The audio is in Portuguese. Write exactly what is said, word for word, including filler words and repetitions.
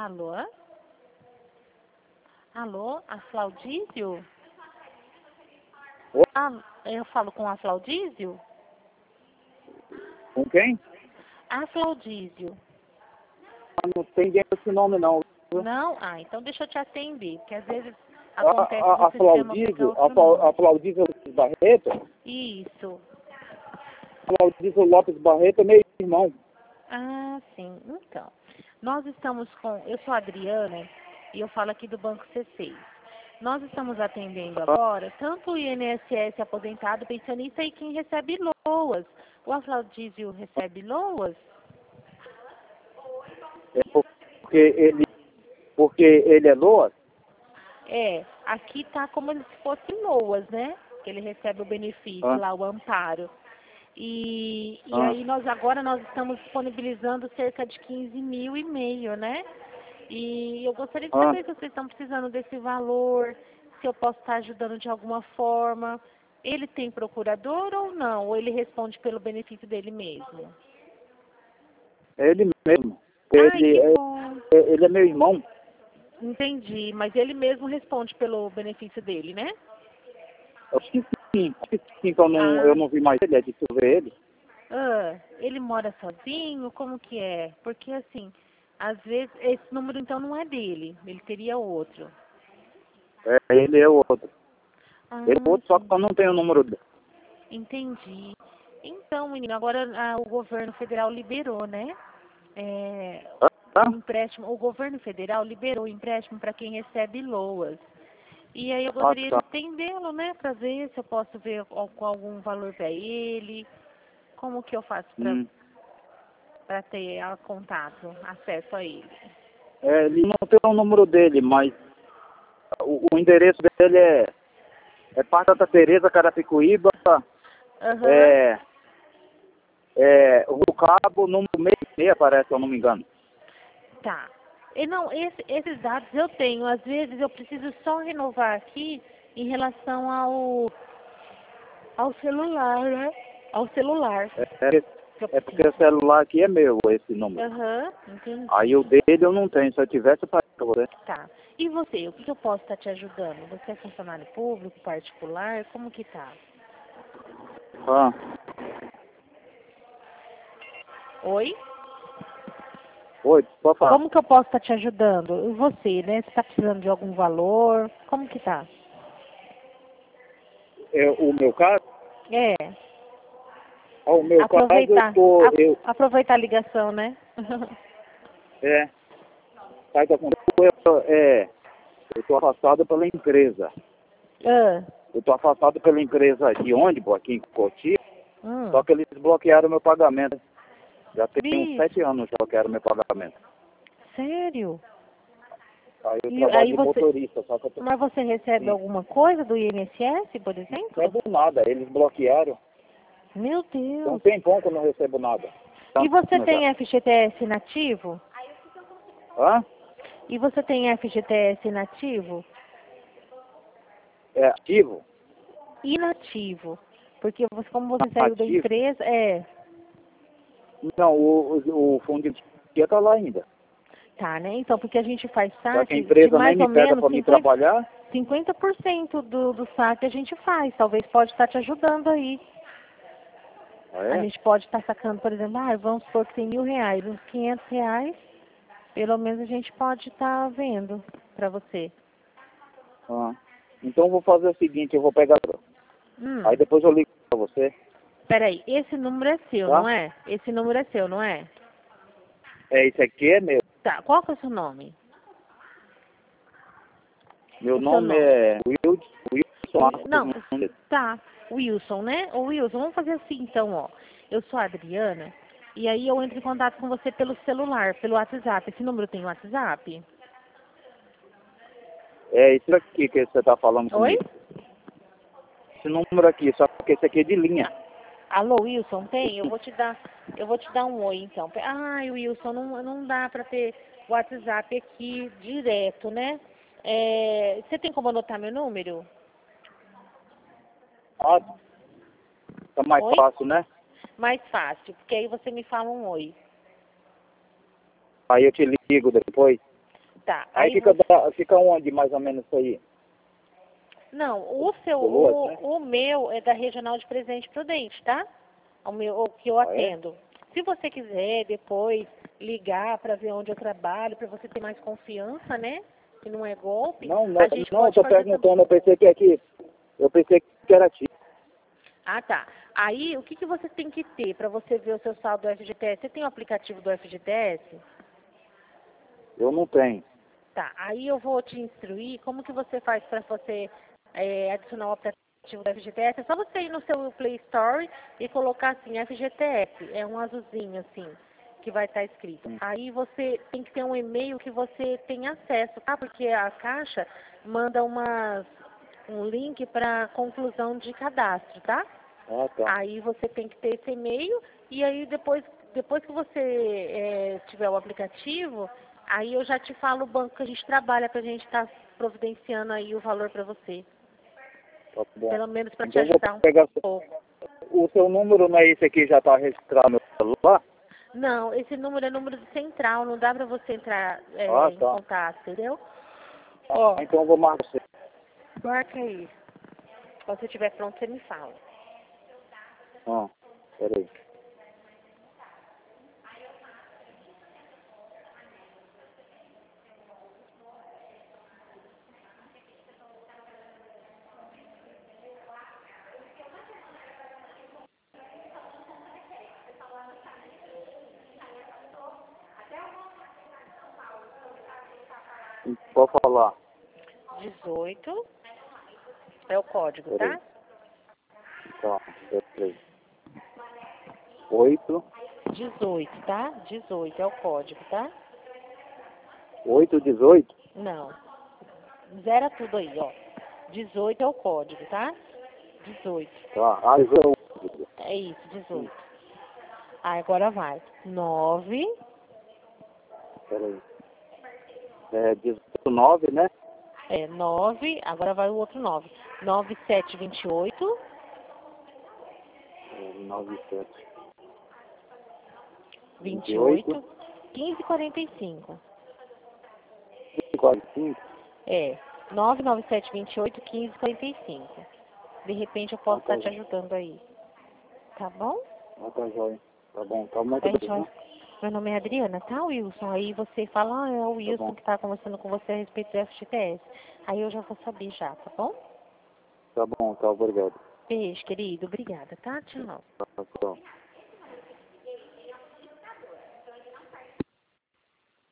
Alô? Alô? A Flaudísio? Oi? Ah, eu falo com a Flaudísio? Com quem? A Flaudísio. Ah, não tem ninguém com esse nome, não. Não? Ah, então deixa eu te atender, porque às vezes A, acontece a, do a sistema ficar Flaudísio, a, outro Fla- nome. a Flaudísio Lopes Barreto, Isso. Flaudísio Lopes Barreto é meu irmão. Ah, sim. Então, nós estamos com... Eu sou a Adriana e eu falo aqui do Banco C seis. Nós estamos atendendo agora tanto o I N S S aposentado, pensionista e quem recebe LOAS. O Aflaudísio recebe LOAS? É porque ele, porque ele é Loas? É, aqui tá como se fosse LOAS, né? Que ele recebe o benefício Ah, lá, o amparo. E, e ah, aí nós agora nós estamos disponibilizando cerca de quinze mil e meio, né? E eu gostaria de ah. saber se vocês estão precisando desse valor, se eu posso estar ajudando de alguma forma. Ele tem procurador ou não? Ou ele responde pelo benefício dele mesmo? É ele mesmo. Ai, Ele que é, bom. é- ele é meu irmão. Entendi, mas ele mesmo responde pelo benefício dele, né? Eu acho que sim. Acho que sim, então eu não, eu Ah, não vi mais ele, é de tu ver ele. ah, ele mora sozinho? Como que é? Porque assim, às vezes, esse número então não é dele, ele teria outro. É, ele é o outro. Ah, Ele é o outro, só que eu não tenho o número dele. entendi. Então, menino, agora ah, o governo federal liberou, né? É, Ah, o empréstimo, o governo federal liberou o empréstimo para quem recebe LOAS. E aí eu ah, gostaria de tá. atendê-lo, né? Para ver se eu posso ver al- com algum valor para ele. Como que eu faço Hum. para ter ah, contato, acesso a ele? É, ele não tem o número dele, mas o, o endereço dele é, é Parque Santa Teresa, Carapicuíba, Aham, é, é o Cabo, número seis seis, parece, se eu não me engano. tá. E não, esse- esses dados eu tenho. Às vezes eu preciso só renovar aqui em relação ao, ao celular, né? Ao celular É, é, que eu é porque o preciso. celular aqui é meu, esse número. Aham, Aí o entendi. dele eu não tenho, se eu tivesse, eu faria pra você. Tá. E você, o que que eu posso estar te ajudando? Você é funcionário público, particular? Como que tá? Ah, Oi? oi, pode falar. Como que eu posso estar te ajudando? E você, né? Você está precisando de algum valor? Como que tá? É, o meu caso, É, ah, o meu caso eu aproveitar, tô, a- eu, aproveitar a ligação, né? é, sabe o que aconteceu? Eu, é, eu tô afastado pela empresa. ah, Eu tô afastado pela empresa de ônibus aqui em Cotia, só hum, que eles bloquearam meu pagamento. Já tem uns Cris, sete anos que bloquearam meu pagamento. sério? Aí eu E trabalho aí de você, motorista, só que eu tô, mas você recebe sim, alguma coisa do I N S S, por não exemplo? recebo nada, eles bloquearam. Meu Tem um Deus. tempão que eu não recebo nada. Tá E você ano já. tem F G T S nativo? Hã? E você tem F G T S nativo? É ativo? Inativo. Porque você, como você saiu da Ativo? empresa, é, Não, o, o, o fundo de tia tá lá ainda. tá, né? Então, porque a gente faz Já que a saque de empresa nem mais ou me pega menos para me cinquenta trabalhar, cinquenta por cento do, do saque a gente faz. Talvez pode estar te ajudando aí. ah, A é? gente pode estar sacando, por exemplo, ah, vamos supor que tem mil reais, uns quinhentos reais, pelo menos a gente pode estar vendo para você. Ah. Então eu vou fazer o seguinte, eu vou pegar. Aí Hum, depois eu ligo para você, peraí, esse número é seu, tá? não é? Esse número é seu, não é? É, esse aqui é meu. Tá, qual que é o seu nome? Meu O seu nome nome? é Wilson, Wilson Wi- Marcos Não, Nunes. tá, Wilson, né? Ô Wilson, vamos fazer assim então, ó. Eu sou a Adriana, e aí eu entro em contato com você pelo celular, pelo WhatsApp. Esse número tem WhatsApp? É isso aqui que você tá falando Oi? comigo. Esse número aqui, só que esse aqui é de linha. Alô, Wilson, tem? Eu vou te dar, eu vou te dar um oi, então. Ai, Wilson, não, não dá para ter WhatsApp aqui direto, né? É, você tem como anotar meu número? Ah, tá mais Oi? fácil, né? Mais fácil, porque aí você me fala um oi. Aí eu te ligo depois. Tá. Aí, Aí fica, você... da, fica onde mais ou menos isso aí? Não, o seu, Dolores, o, né? o meu é da Regional de Presidente Prudente, tá? O meu, o que eu Ah, é? atendo. Se você quiser depois ligar para ver onde eu trabalho, para você ter mais confiança, né? Que não é golpe, Não, não, a gente não, eu pode tô fazer também. perguntando, eu pensei que aqui, eu pensei que era ti. Ah, tá. Aí, o que, que você tem que ter para você ver o seu saldo do F G T S? Você tem o aplicativo do F G T S? Eu não tenho. Tá. Aí eu vou te instruir como que você faz para você é, adicionar o aplicativo do F G T S. É só você ir no seu Play Store e colocar assim, F G T S. É um azulzinho assim, que vai estar escrito. Hum. Aí você tem que ter um e-mail que você tem acesso, tá? Porque a Caixa manda umas, um link para conclusão de cadastro, tá? Ah, tá. Aí você tem que ter esse e-mail e aí depois, depois que você é, tiver o aplicativo, aí eu já te falo o banco que a gente trabalha para a gente estar providenciando aí o valor para você. Tá bom. Pelo menos para te Então eu ajudar vou um pegar, pouco. o seu número não é esse aqui, já tá registrado no celular? Não, esse número é número de central, não dá para você entrar é, Ah, em tá. contato, entendeu? Ó, Ah, então eu vou marcar você. marca aí. Quando você estiver pronto, você me fala. Ah, peraí. Pode falar. dezoito é o código, Peraí. tá? Tá, peraí. Oito, dezoito, tá? dezoito é o código, tá? oito, dezoito? Não. Zera tudo aí, ó. dezoito é o código, tá? dezoito. Tá. Ah, dezoito. É isso, dezoito. Aí agora vai. nove. Peraí. É dezenove, né? É nove. Agora vai o outro nove. nove sete vinte e oito. É, nove, sete. vinte vinte e e oito. oito. quinze quarenta e cinco. quase cinco. É. nove nove sete vinte e oito quinze quarenta e cinco. De repente eu Ah, posso tá, estar te ajudando aí. Tá bom? ah, tá jóia. Tá bom, tá muito Aí a gente vai... bem. Meu nome é Adriana, tá, Wilson? Aí você fala, ah, é o Tá Wilson bom. que tá conversando com você a respeito do F G T S. Aí eu já vou saber já, tá bom? Tá bom, tá, obrigado. Beijo, querido. Obrigada, tá? Tchau. Tá, tchau.